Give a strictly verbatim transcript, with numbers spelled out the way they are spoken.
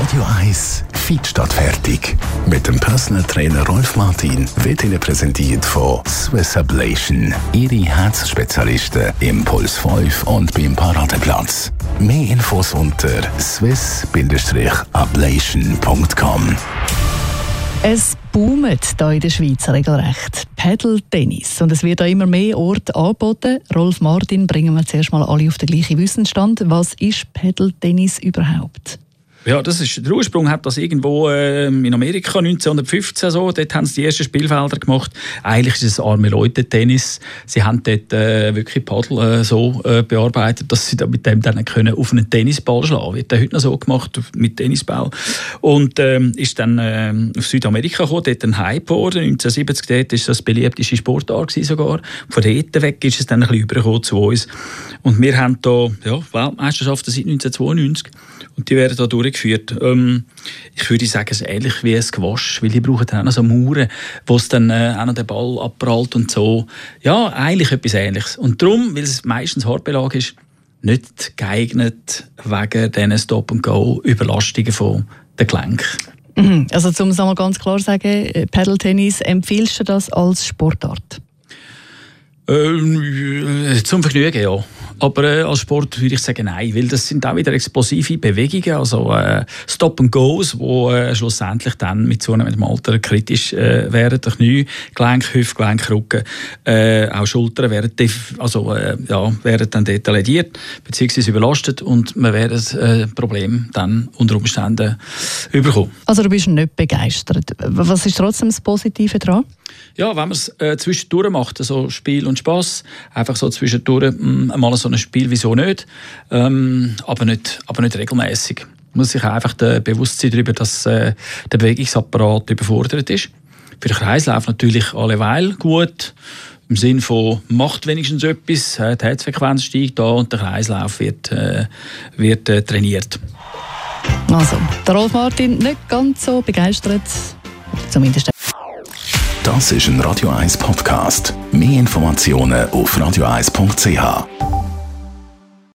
Radio eins Fit statt fertig. Mit dem Personal Trainer Rolf Martin wird Ihnen präsentiert von Swiss Ablation. Ihre Herzspezialisten im Puls fünf und beim Paradeplatz. Mehr Infos unter swiss ablation punkt com. Es boomt hier in der Schweiz regelrecht. Paddle-Tennis. Und es wird auch immer mehr Orte angeboten. Rolf Martin, bringen wir zuerst mal alle auf den gleichen Wissensstand. Was ist Paddle-Tennis überhaupt? Ja, das ist, der Ursprung hat das irgendwo äh, in Amerika neunzehnhundertfünfzehn so. Dort haben sie die ersten Spielfelder gemacht. Eigentlich ist es arme Leute-Tennis. Sie haben dort äh, wirklich Paddel äh, so äh, bearbeitet, dass sie da mit dem dann können auf einen Tennisball schlagen. Wird heute noch so gemacht mit Tennisball. Und ähm, ist dann äh, auf Südamerika gekommen, dort ein Hype geworden. neunzehnhundertsiebzig dort ist das beliebteste Sportart gewesen sogar. Von dort weg ist es dann ein bisschen übergekommen zu uns. Und wir haben da ja, Weltmeisterschaften seit neunzehnhundertzweiundneunzig. Und die werden da durchgeführt. Ähm, ich würde sagen, es ist ähnlich wie ein Squash, weil die brauchen dann auch noch so Mauern, wo es dann äh, auch noch den Ball abprallt und so. Ja, eigentlich etwas Ähnliches. Und darum, weil es meistens Hartbelag ist, nicht geeignet wegen diesen Stop-and-Go-Überlastungen von den Gelenken. Also, um es einmal ganz klar zu sagen, Paddle-Tennis, empfiehlst du das als Sportart? Ähm, zum Vergnügen, ja. Aber äh, als Sport würde ich sagen, nein, weil das sind auch wieder explosive Bewegungen, also äh, Stop-and-Goes, die äh, schlussendlich dann mit zunehmendem Alter kritisch äh, werden. Der Knie, Gelenk, Hüftgelenk, Rücken, äh, auch Schultern werden, also, äh, ja, werden dann dort lediert bzw. überlastet und man wird das äh, Problem dann unter Umständen überkommen. Also du bist nicht begeistert. Was ist trotzdem das Positive daran? Ja, wenn man es äh, zwischendurch macht, also Spiel und Spass, einfach so zwischendurch mh, mal so ein Spiel, wieso nicht, ähm, aber nicht, aber nicht regelmäßig. Man muss sich einfach äh, bewusst sein darüber, dass äh, der Bewegungsapparat überfordert ist. Für den Kreislauf natürlich alleweil gut, im Sinne von, macht wenigstens etwas, äh, die Herzfrequenz steigt da und der Kreislauf wird, äh, wird äh, trainiert. Also, der Rolf Martin nicht ganz so begeistert, zumindest. Das ist ein Radio eins Podcast. Mehr Informationen auf radio eins punkt c h.